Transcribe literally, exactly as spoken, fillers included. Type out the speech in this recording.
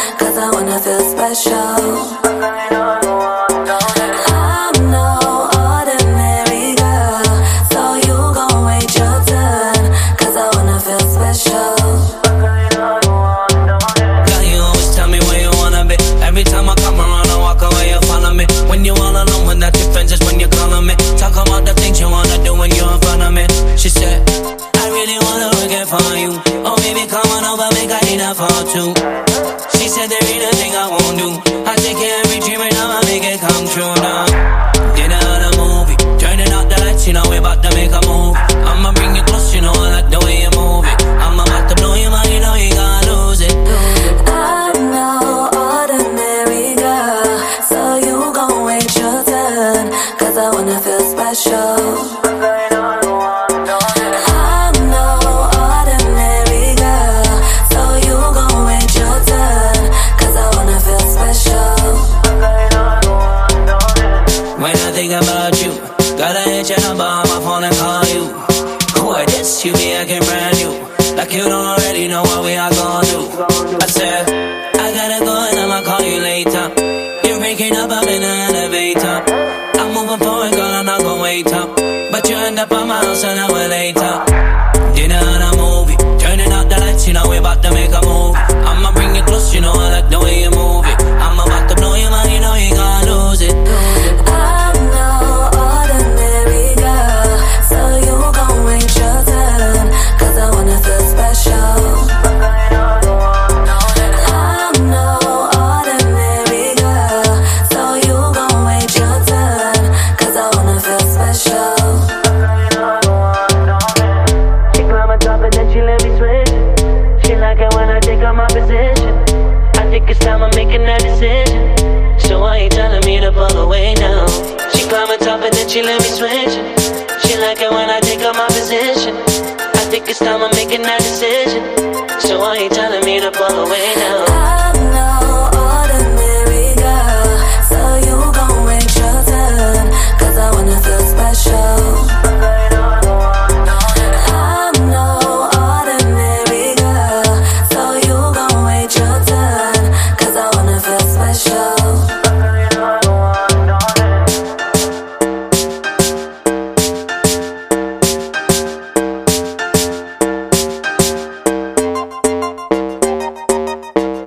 cause I wanna feel special. She said, I really wanna work it for you. Oh baby, come on over, make I eat that for two. She said there ain't a thing I won't do. I take care of every dream and I'ma make it come true now. Dinner on a movie, turning out the lights, you know we about to make a move. I'ma bring you close, you know I like the way you move it. I'm about to blow your mind, you know you gotta lose it. I'm no ordinary girl, so you gon' wait your turn, cause I wanna feel special. About you, gotta hit your number on my phone and call you. Who are this? You be acting brand new, like you don't already know what we are gonna do. I said, I gotta go and I'ma call you later. You're breaking up, I'm in the elevator. I'm moving forward, girl, I'm not gonna wait up. But you end up on my house an hour later. Dinner and a movie, turning out the lights, you know we about to make a move. I'ma bring you close, you know I like the way you move it. I'm about to blow your mind, you know you gotta lose it. It's time I'm making that decision, so why you telling me to pull away now? She climb on top and then she let me switch. She like it when I take up my position. I think it's time I'm making that decision, so why you telling me